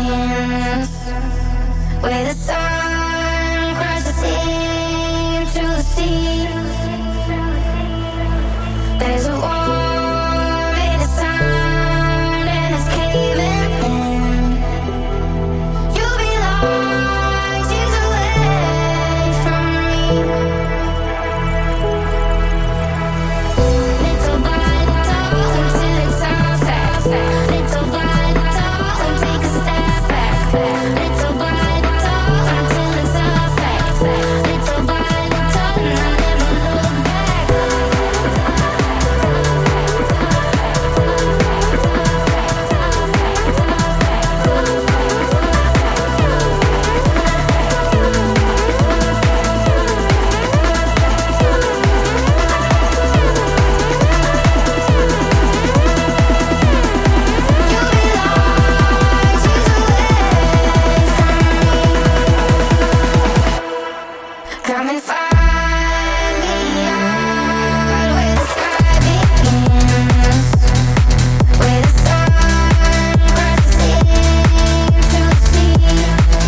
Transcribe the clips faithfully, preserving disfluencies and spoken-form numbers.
begins, where the sun crashes into the sea. There's a war in the sound and it's caving in. You'll be lost years away from me. Little by little until it's all fact. Little by little and take a step back. Little by little until it's all fact. Little by little and I never look back. Come and find me out where the sky begins, where the sun crashes into the sea.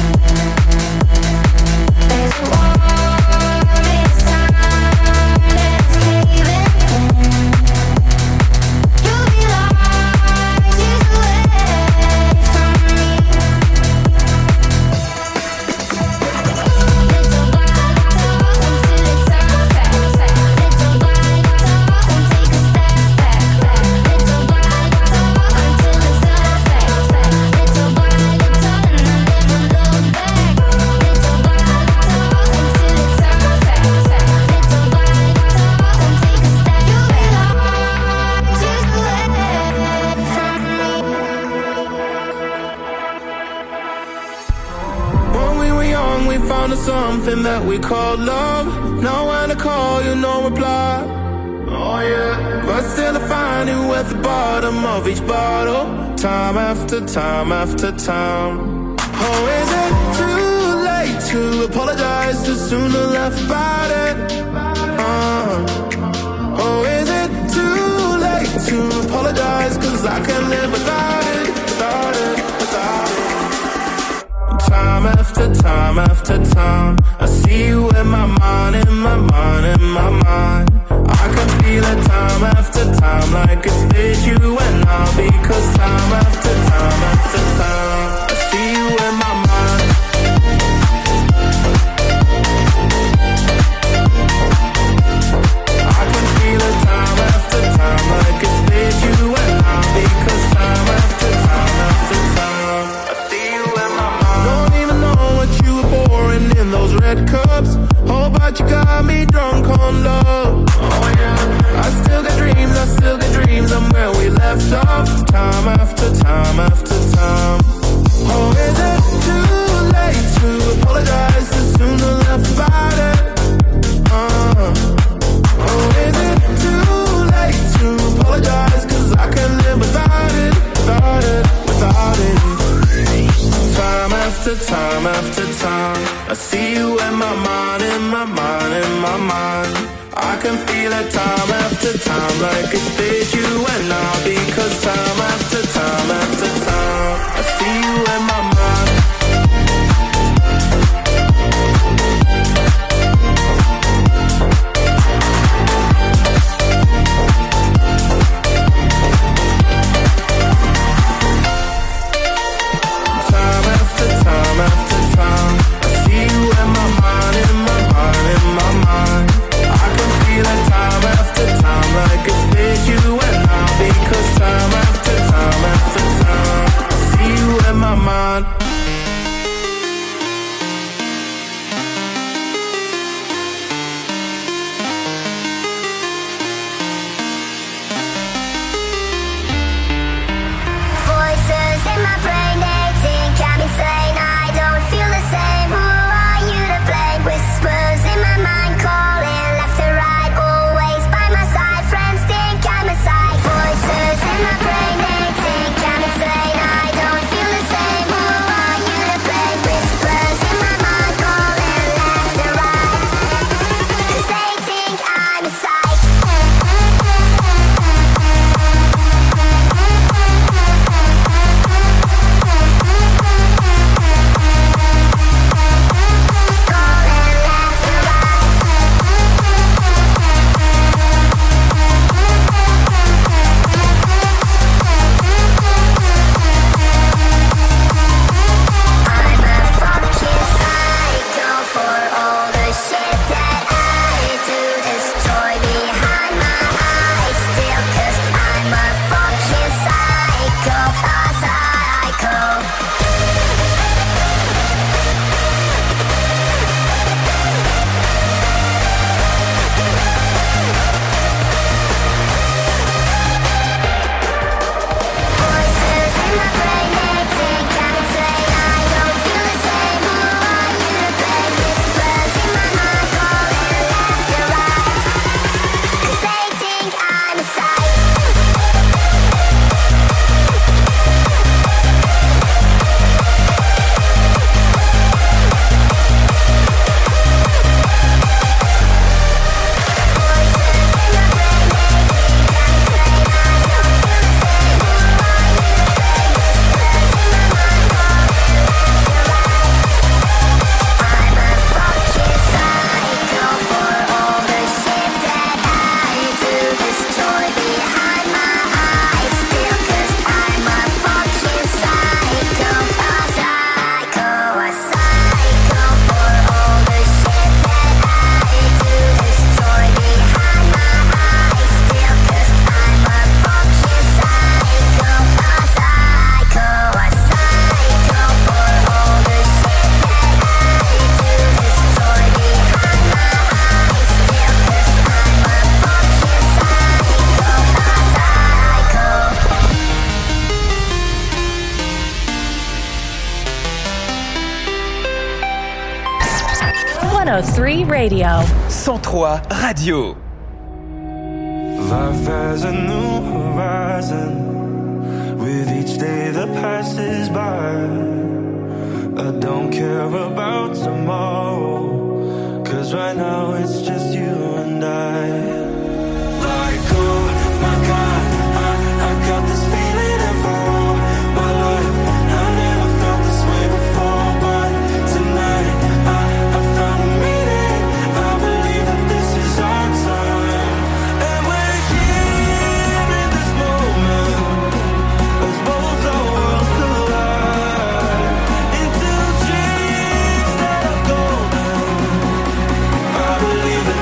There's a war in the sound and it's caving in. You'll be lost years away from me. Little by little until it's all fact. Little by little and take a step back. Little by little until it's all fact. Little by little and I never look back. Little by little until it's all fact. Little by little and take a step back. You'll be lost years away from me. When we were young, we found us something that we called love. Now when I call, you no reply. Oh yeah. But still I find you at the bottom of each bottle, time after time after time. Oh, is it too late to apologize? Too soon to laugh about it. Uh, oh, is it too late to apologize? Cause I can't live without it, without it, without it. Time after time after time, I see you in my mind, in my mind, in my mind. I can feel it time after time, like it's with you and I. Because time after time after time, I see you in my mind. I can feel it time after time, like it's with you and I. Because time after time after time, I see you in my mind. Don't even know what you were pouring in those red cups. Oh, but you got me drunk on love. Oh yeah. I still got dreams, I still got dreams. I'm where we left off, time after time after time. Oh, is it too late to apologize? Too soon to laugh about it. Uh. Oh, is it too late to apologize? Cause I can't live without it, without it, without it. Time after time after time, I see you in my mind, in my mind, in my mind. I can feel it time after time, like it's with you and I. Because time after time after time, I see you in my mind. Time after time after time, I see you in my mind, in my mind, in my mind. I can feel it time after time, like it's with you and I. Because time after time after time, I see you in my mind. Voices in my brain, they think I'm insane. I don't feel the same. Who are you to blame? Whispers in my mind, calling left and right, always by my side. Friends think I'm a side. Voices in my brain, they think I'm insane. I don't feel the same. Who are oh three Radio. cent trois Radio. Life has a new horizon with each day that passes by. I don't care about tomorrow, 'cause right now it's just you and I. Like, oh my God, I, I got this feeling and for all my life I never felt this way before, but tonight I, I found a meaning. I believe that this is our time, and we're here in this moment as both our worlds collide into dreams that are golden. I believe that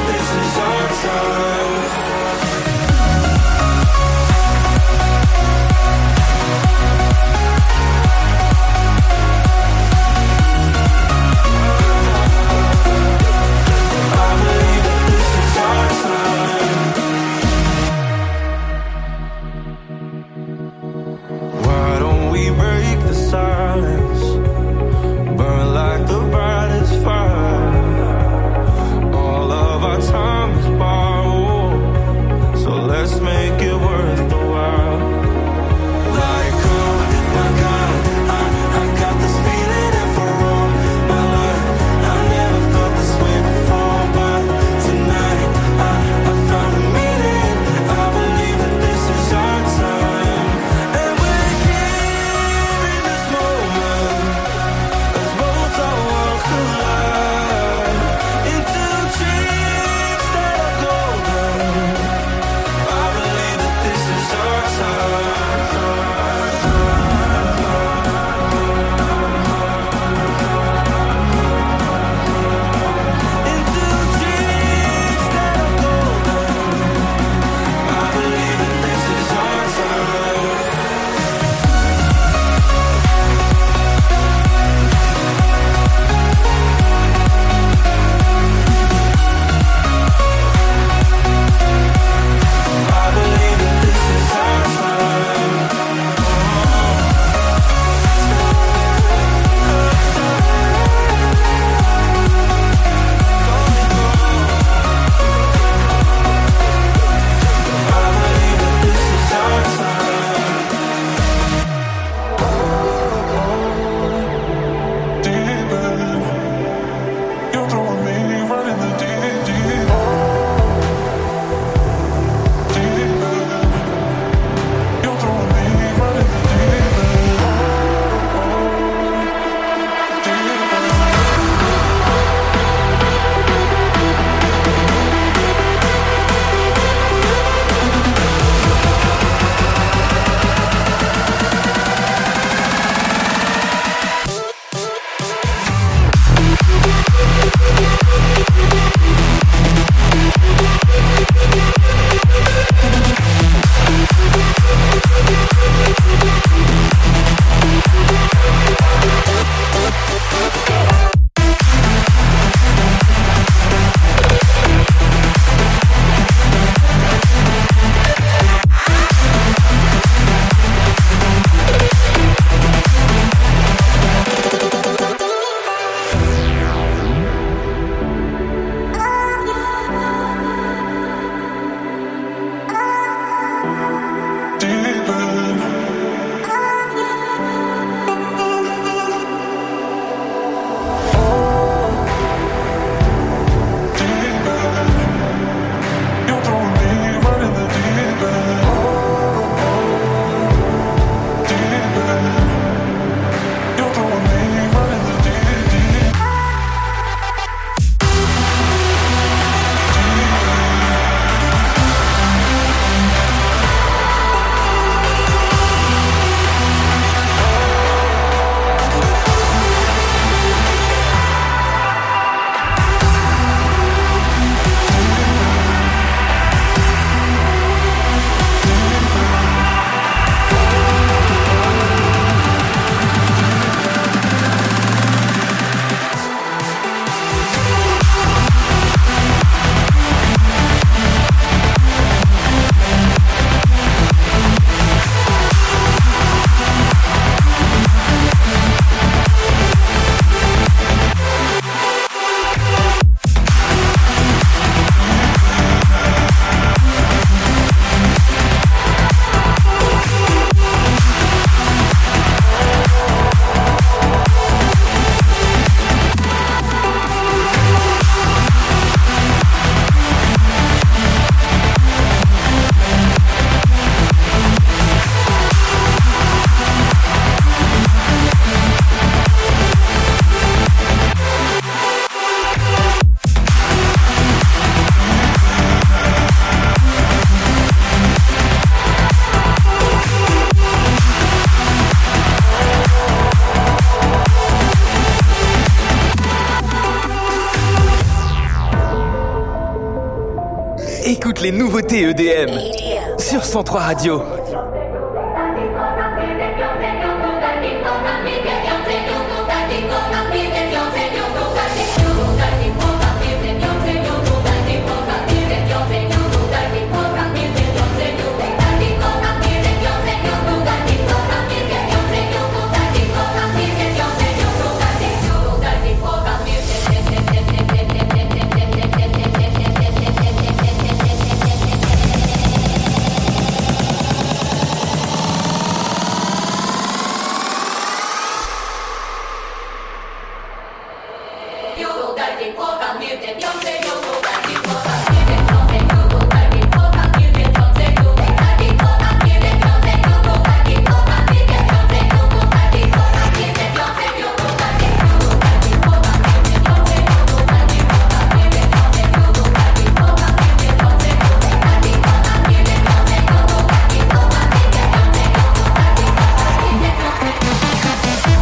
Écoute les nouveautés E D M sur cent trois Radio.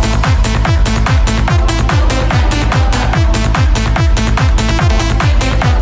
We'll be right back.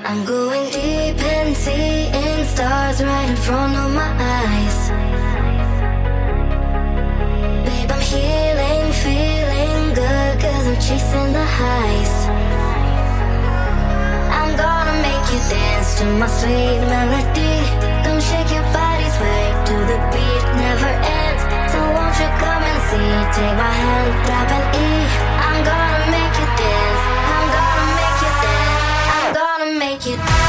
I'm going deep and seeing stars right in front of my eyes. Babe, I'm healing, feeling good, cause I'm chasing the highs. I'm gonna make you dance to my sweet melody. Come shake your body, sway to the beat, never ends. So won't you come and see, take my hand, grab an E. I'm gonna make you dance, I'm gonna make you dance, I'm gonna make you dance.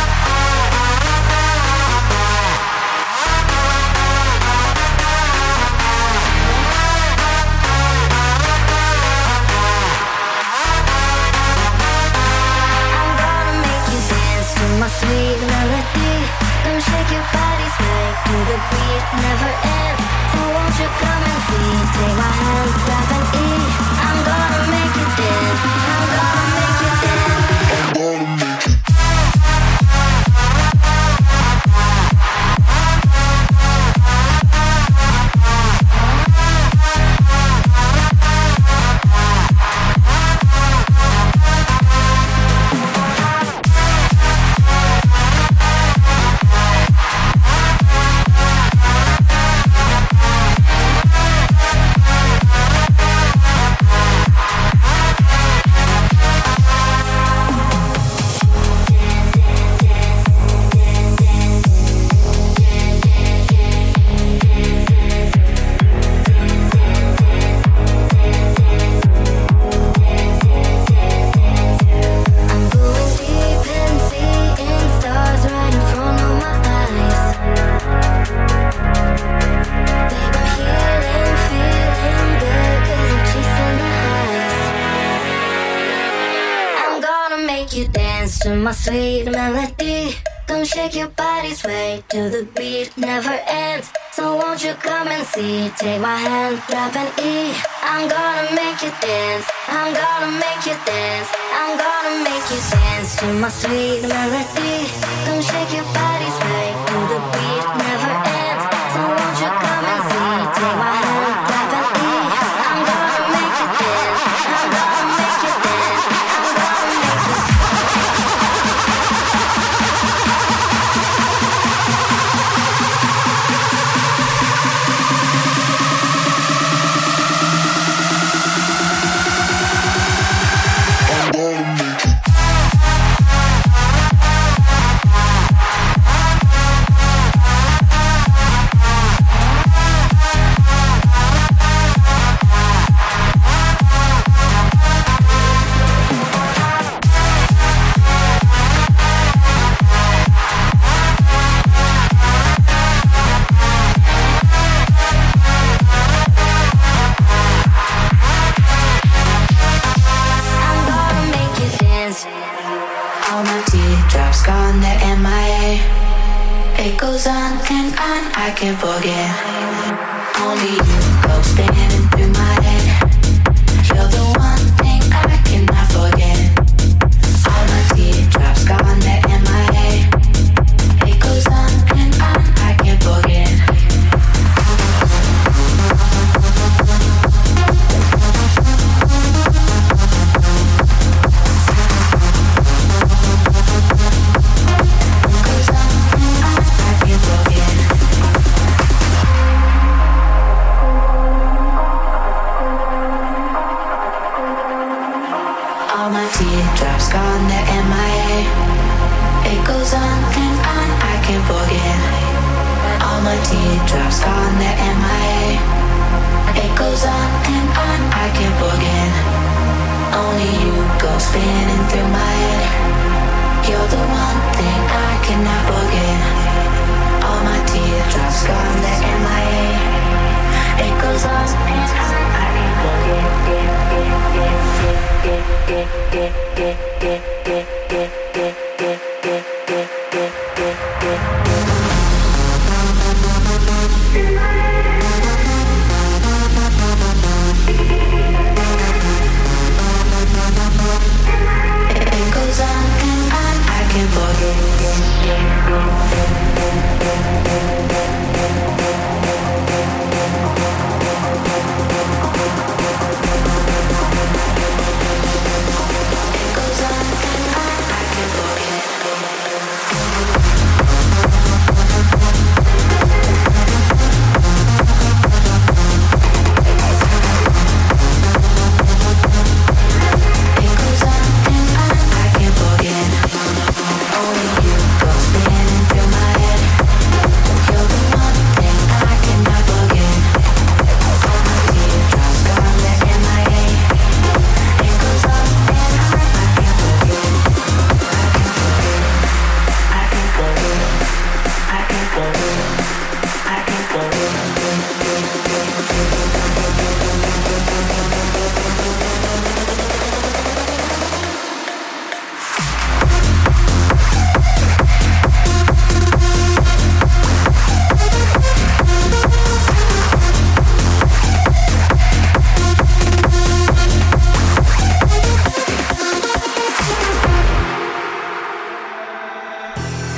My sweet melody, come shake your body, sway to the beat, never ends. So won't you come and see, take my hand, grab an E. I'm gonna make you dance, I'm gonna make you dance, I'm gonna make you. My sweet melody, come shake your body, sway to the beat, never ends. So won't you come and see, take my hand, grab an E. I'm gonna make you dance, I'm gonna make you dance, I'm gonna make you dance to my sweet melody. Come shake your body, sway to the beat, never ends. So won't you come and see, take my hand, grab an E. I'm gonna make you dance, I'm gonna make you dance, I'm gonna make you dance. I can't forget. Only you go spinning through my head. You're the one thing I cannot forget. All my teardrops gone, they're in my head. It goes on and on, I can't forget. Teardrops gone, they're in my head. It goes on and on, I can't forget. All my teardrops gone, they're in my head. It goes on and on, I can't forget. Only you go spinning through my head. You're the one thing I cannot forget. All my teardrops gone, they're in my head. It goes on and on, I can't forget. It goes on and on, I can't forget.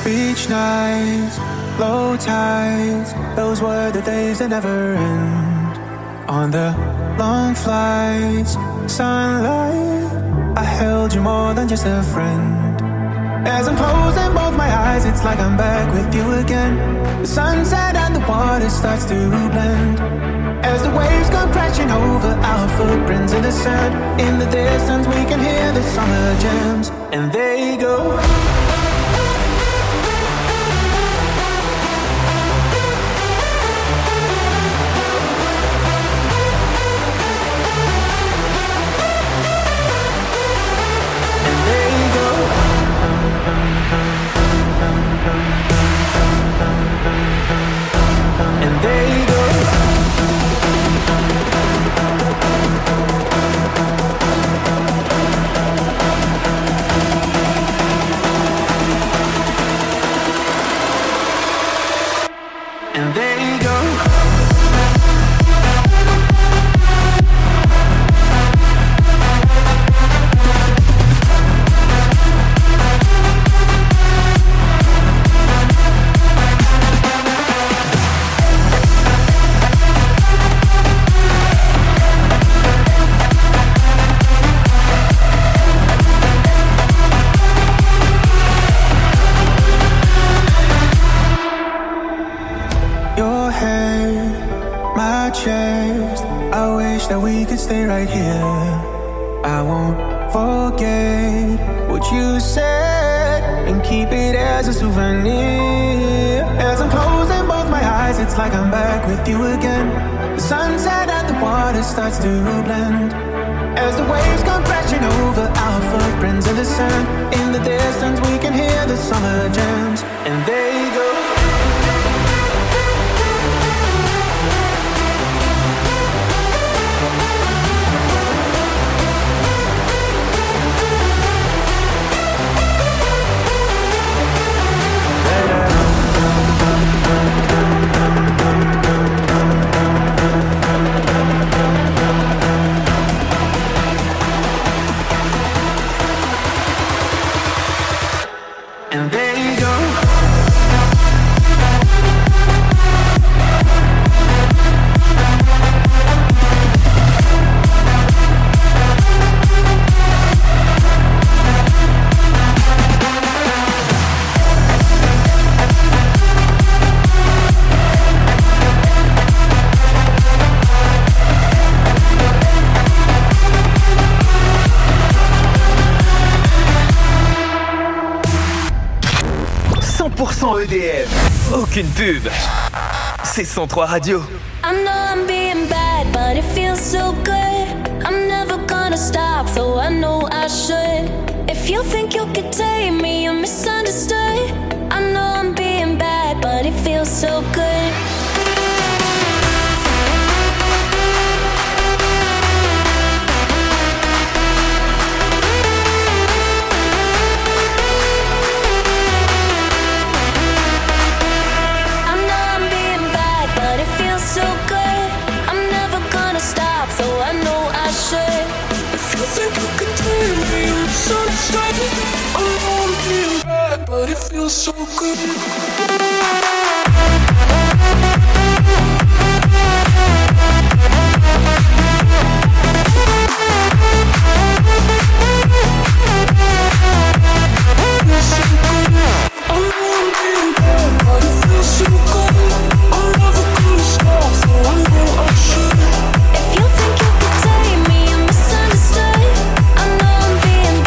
Beach nights, low tides, those were the days that never end. On the long flights, sunlight, I held you more than just a friend. As I'm closing both my eyes, it's like I'm back with you again. The sunset and the water starts to blend. As the waves come crashing over our footprints in the sand. In the distance we can hear the summer jams, and they go. And they go. And they go. That we could stay right here. I won't forget what you said and keep it as a souvenir. As I'm closing both my eyes, it's like I'm back with you again. The sunset and the water starts to blend. As the waves come crashing over our footprints in the sand. In the distance we can hear the summer jams, and they go. And there you go. cent pour cent E D M. Aucune pub. C'est cent trois Radio. I know I'm being bad, but it feels so good. I'm never gonna stop, though I know I should. If you think you could take me, you're misunderstood. I know I'm being bad, but it feels so good. But it feels so good.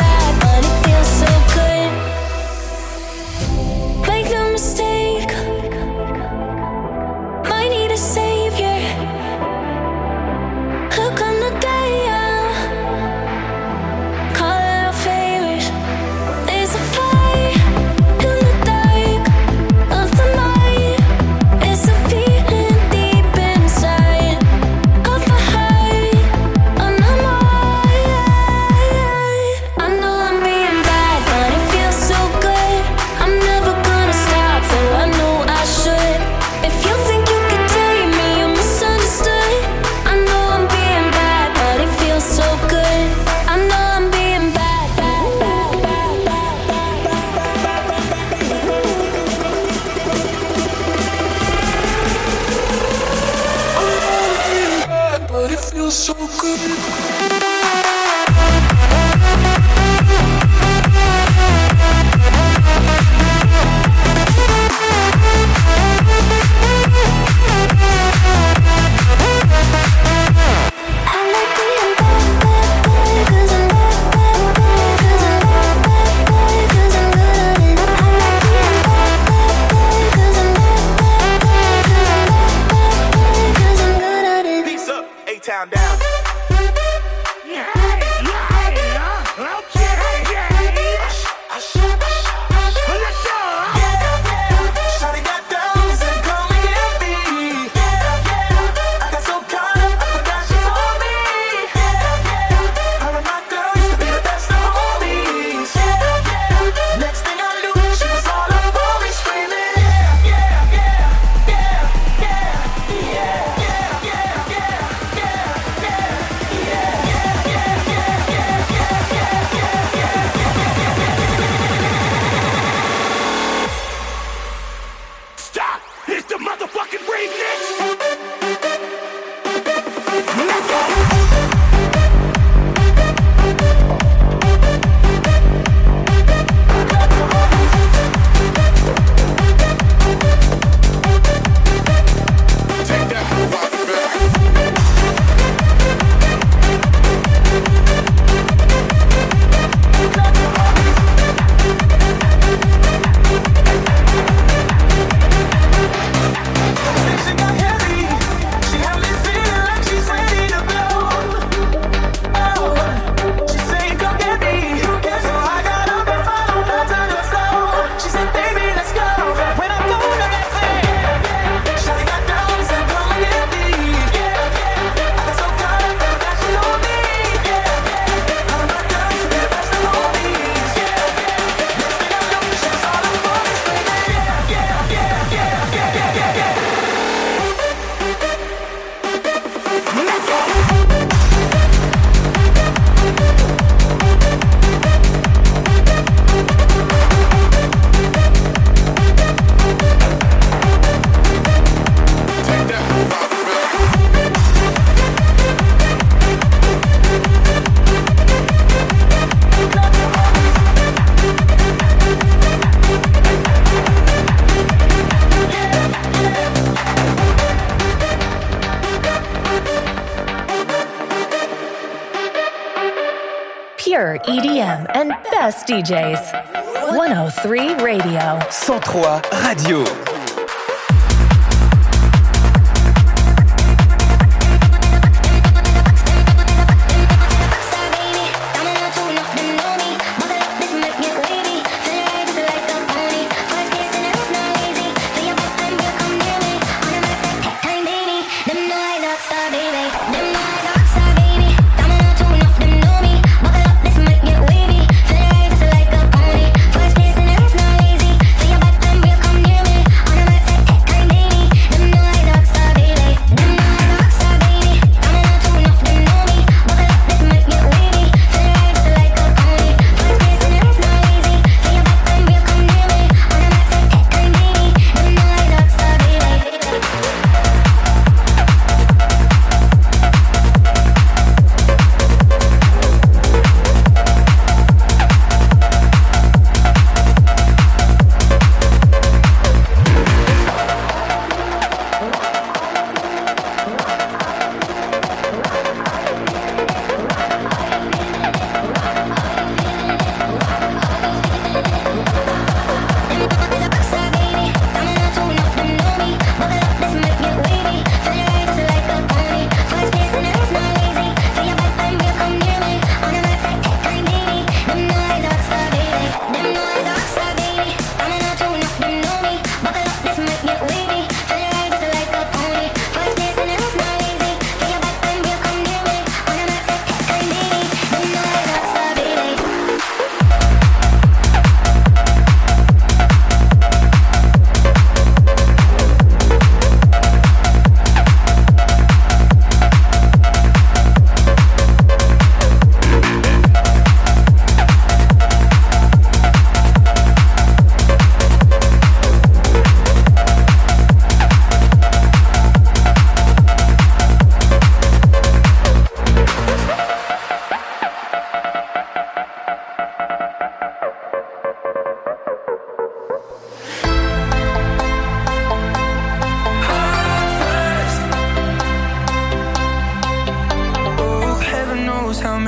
Make no mistake, so good. Town down. Yeah, yeah, yeah. Okay, yeah. Let's go. Yeah, yeah. Shawty got those and come and get me. Yeah, yeah. I got so caught up, I forgot she told me. Yeah, yeah. Her and my girl used to be the best of homies. Yeah, yeah. Next thing I knew, she was all up on me screaming. Yeah, yeah, yeah, yeah, yeah, yeah, yeah, yeah, yeah. Stop! It's the motherfucking remix! Let's go! Pure E D M and best D Js. one oh three Radio. cent trois Radio. First kiss and it's not easy. Feel your back and we'll come near me.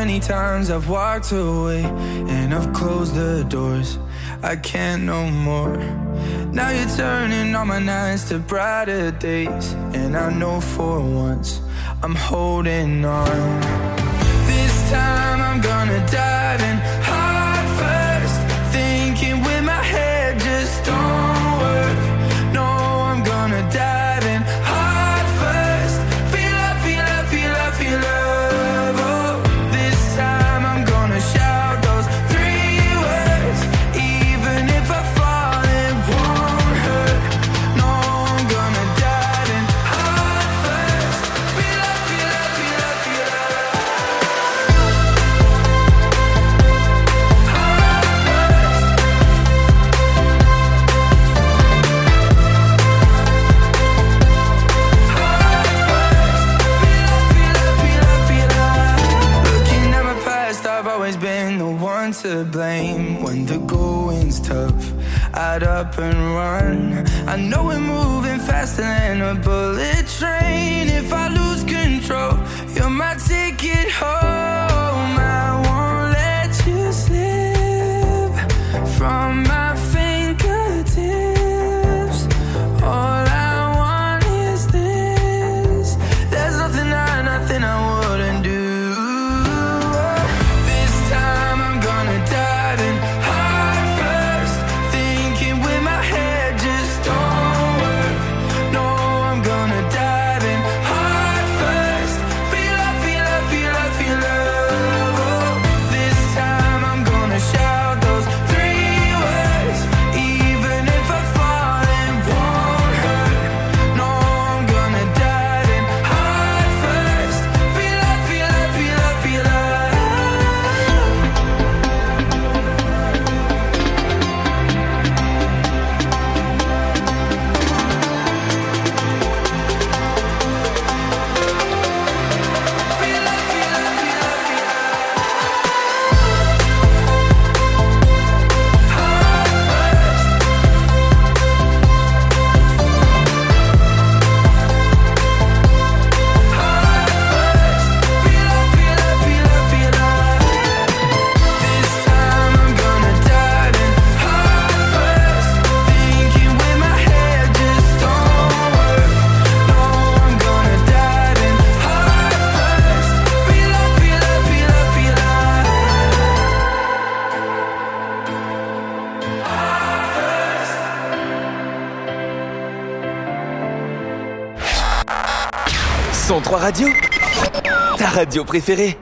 many times I've walked away and I've closed the doors. I can't no more. Now you're turning all my nights to brighter days, and I know for once I'm holding on. This time I'm gonna dive in heart first, thinking with my head just don't work. No, I'm gonna dive in heart first. Feel love, feel love, feel love, feel love. Oh, this time I'm gonna shout those three words, even if I fall it won't hurt. No, I'm gonna dive in heart first. Feel love, feel love, feel love, feel love. I've always been the one to blame. When the going's tough, I'd up and run. I know we're moving faster than a bullet train. If I lose control, you're my ticket home. I won't let you slip from my fingertips. All I want is this. There's nothing I, nothing I wouldn't do. cent trois Radio, ta radio préférée.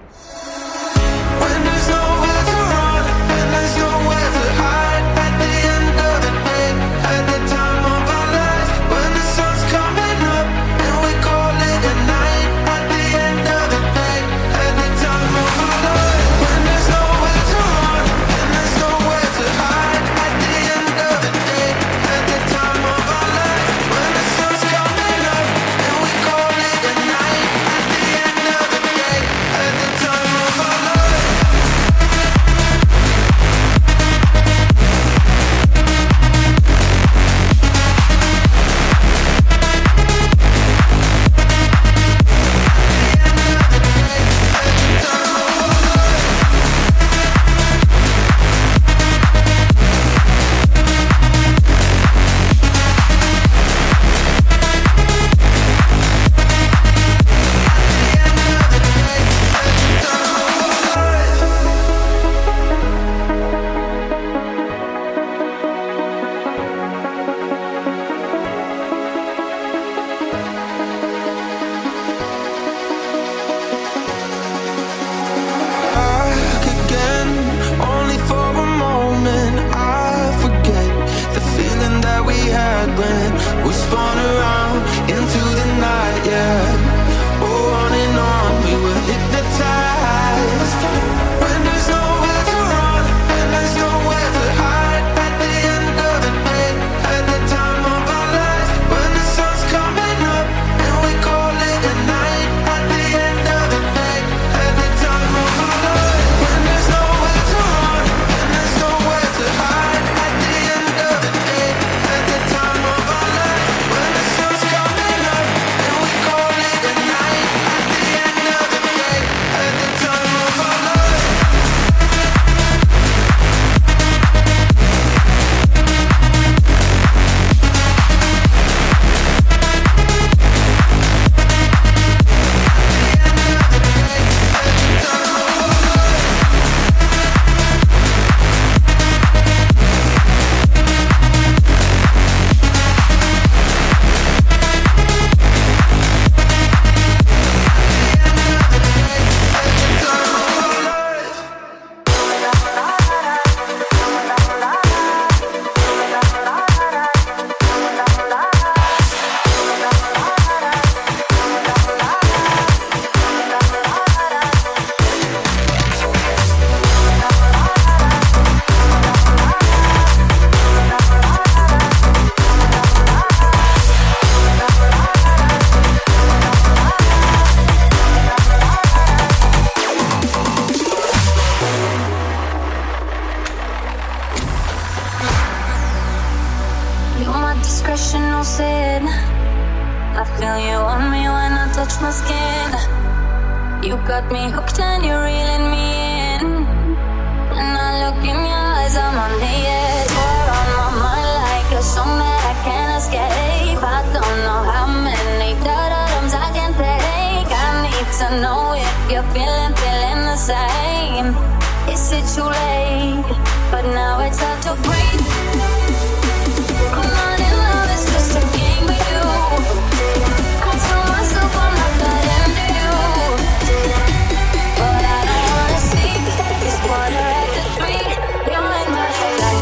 Of discretion, no sin. I feel you on me when I touch my skin. You got me hooked and you're reeling me in. And I look in your eyes, I'm on the edge. You're on my mind like a song that I can't escape. I don't know how many times I can take. I need to know if you're feeling, feeling the same. Is it too late? But now it's hard to breathe. I'm not in love, it's just a game with you. I tell myself I'm not that into you, but I don't wanna sleep. It's quarter after three. You're in my head like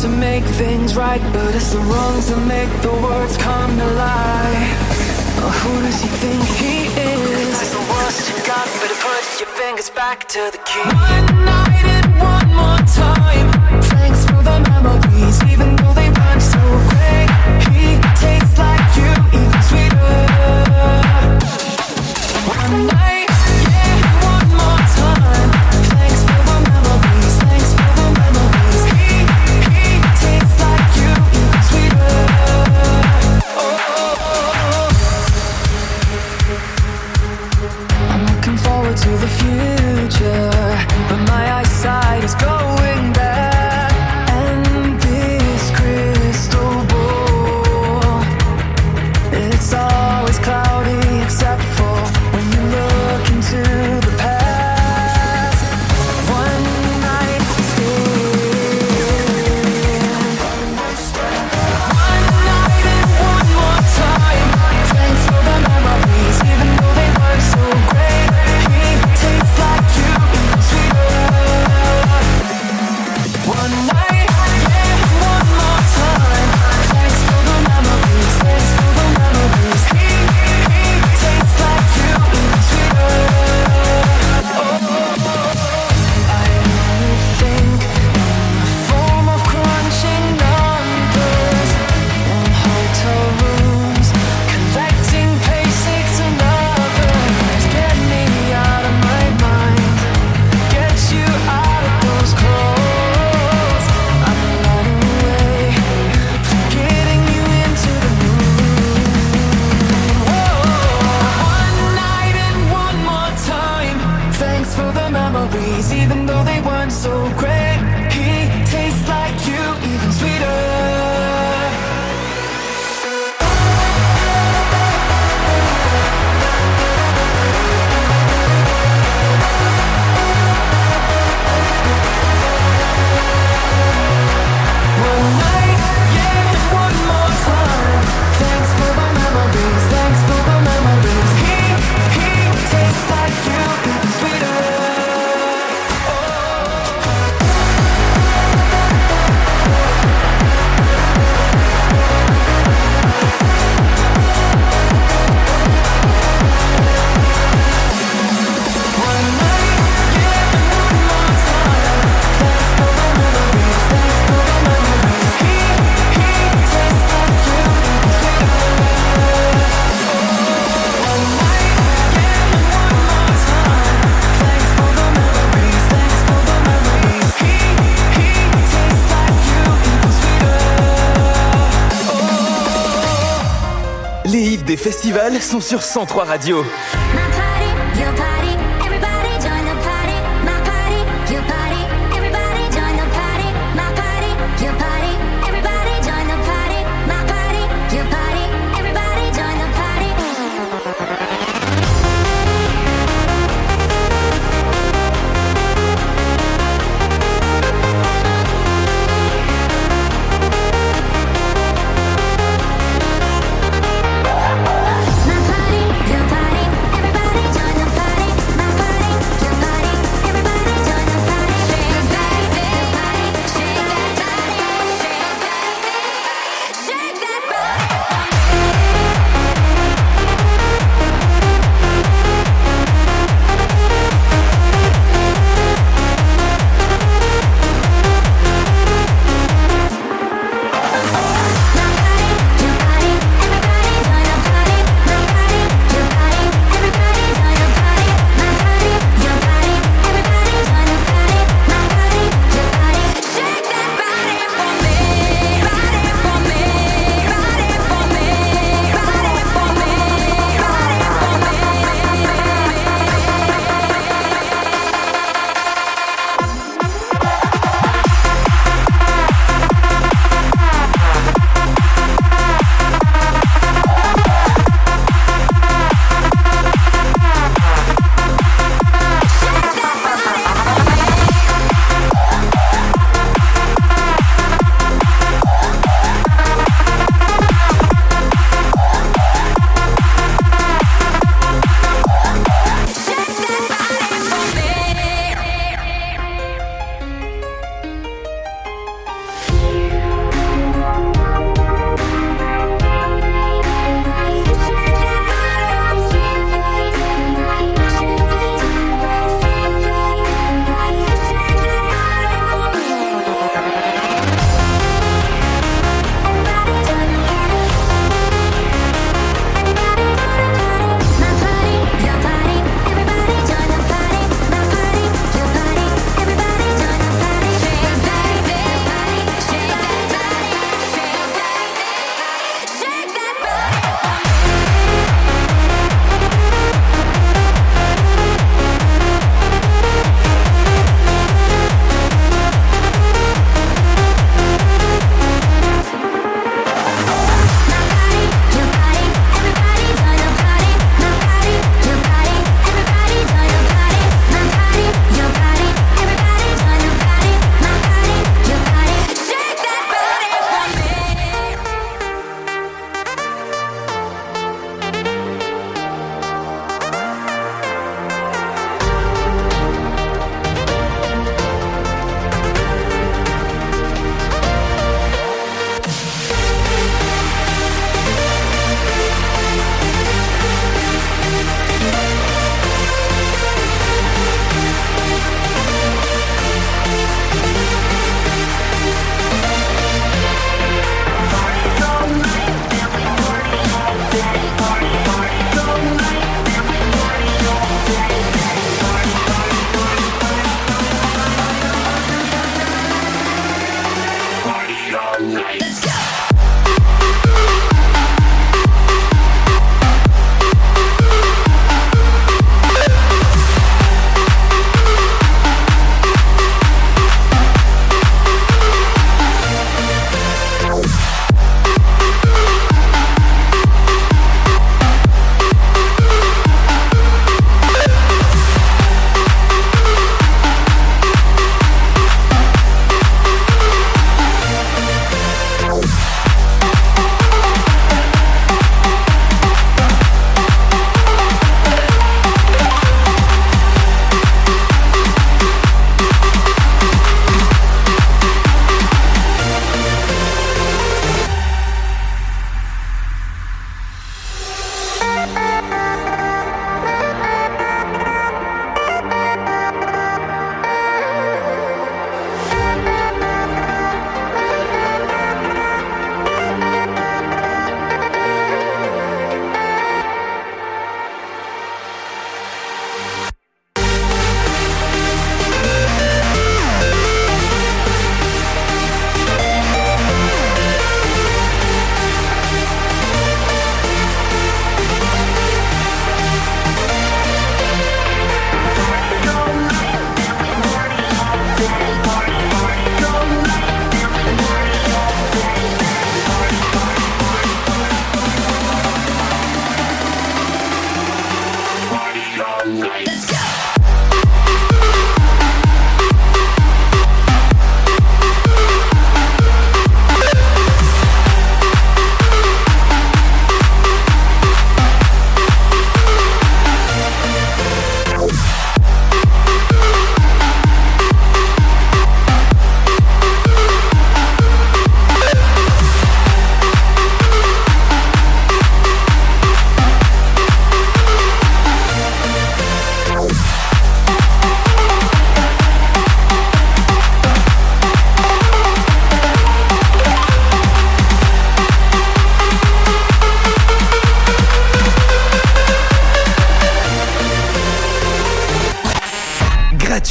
to make things right, but it's the wrong to make the words come to life. Oh, who does he think he is? That's the worst you got, better put your fingers back to the key. One night and one more time. Thanks for the memories, even though they weren't so great. He tastes like you, even sweeter. One night, yeah, one more time. Thanks for the memories, thanks for the memories. He, he tastes like you, even sweeter. Oh, oh, oh. I'm looking forward to the future, but my eyesight is going back. And this crystal ball, it's always cloudy except for when you look into the past. One night stand. One night and one more time. Thanks for the memories, even though they weren't so great. He tastes like you, even sweeter. One night, yeah, one more time. Thanks for the memories, thanks for the memories. He, he tastes like you, even sweeter. Oh, I only think in the form of crunching numbers in hotel rooms, collecting basics and others. Get me out of my mind, get you out of those clothes. I'm running away, getting you into the mood. Whoa. One night and one more time. Thanks for the memories, even though they weren't so great. He tastes like you, even sweeter. One night, yeah, one more time. Thanks for the memories, thanks for the memories. He, he tastes like you, even sweeter. One night, yeah, one more time. Thanks for the memories, thanks for the memories. He, he tastes like you, even sweeter. One night, yeah, one more time. Thanks for the memories, thanks for the memories. He, he tastes like you, even sweeter. Les hits des festivals sont sur cent trois Radio. My party, your party, everybody join the party. My party, your party, everybody join the party. My party, your party, everybody join the party. My party, your party, everybody join the party. My party, your party, everybody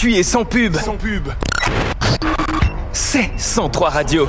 gratuit et sans pub. Sans pub. C'est cent trois Radio.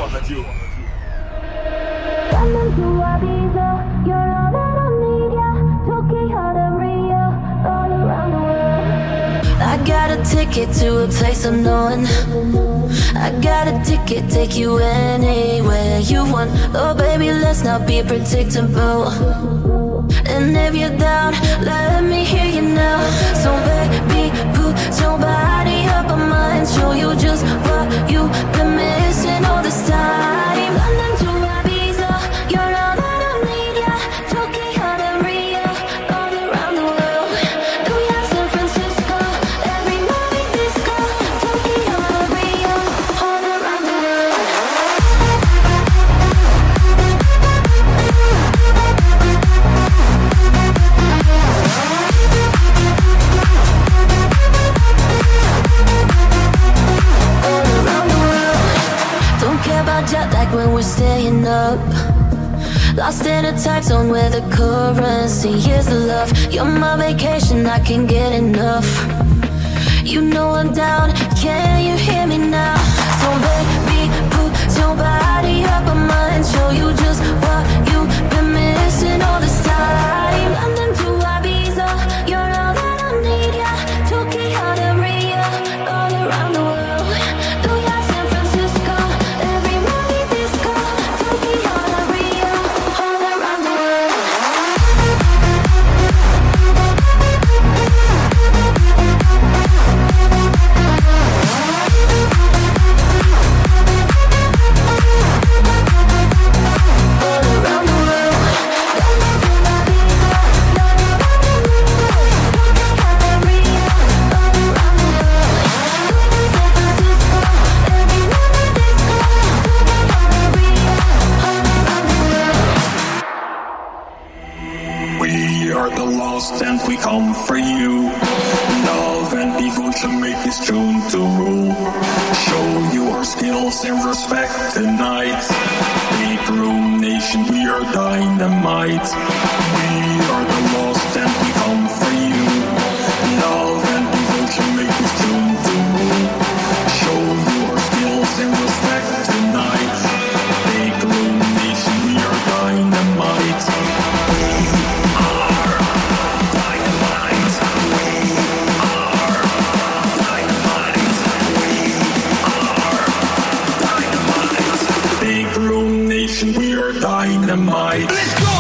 I got a ticket to a place unknown. I got a ticket, take you anywhere you want. Oh baby, let's not be predictable. And if you're down, let me hear you now. So baby, put your body up on mine. Show you just what you've been missing all this time. London to Ibiza, you're all that I need, yeah. Tokyo to Rio, all around the world. New York, San Francisco, every night disco. Tokyo to Rio, all around the world. Jet lag when we're staying up. Lost in a time zone where the currency is love. You're my vacation, I can't get enough. You know I'm down, can you hear me now? So baby, put your body up on mine. Show you just what you've been missing all this time. London to Ibiza, you're all that I need, yeah. Tokyo to Rio, all around the world. New York, San Francisco, every night disco. Tokyo to Rio, all around the world. We are the lost and we come for you. Love and devotion make this tune to rule. Show your skills and respect tonight. Big room nation, we are dynamite. We are the lost and we come for you. Love and devotion make this tune to rule. Show your skills and respect tonight. Big room nation, we are dynamite. We are dynamite. Let's go!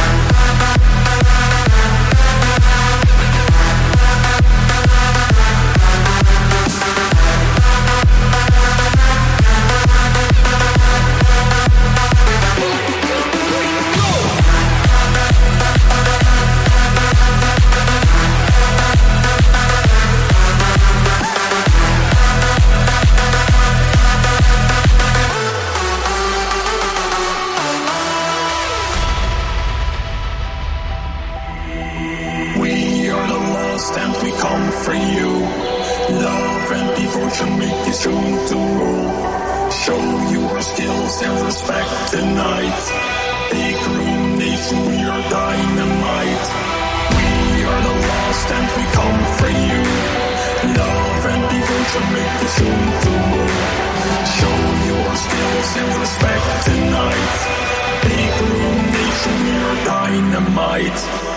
And we come for you. Love and devotion make this tune to rule. Show your skills and respect tonight. Big room nation, we are dynamite. We are the lost and we come for you. Love and devotion make this tune to rule. Show your skills and respect tonight. Big room nation, we are dynamite.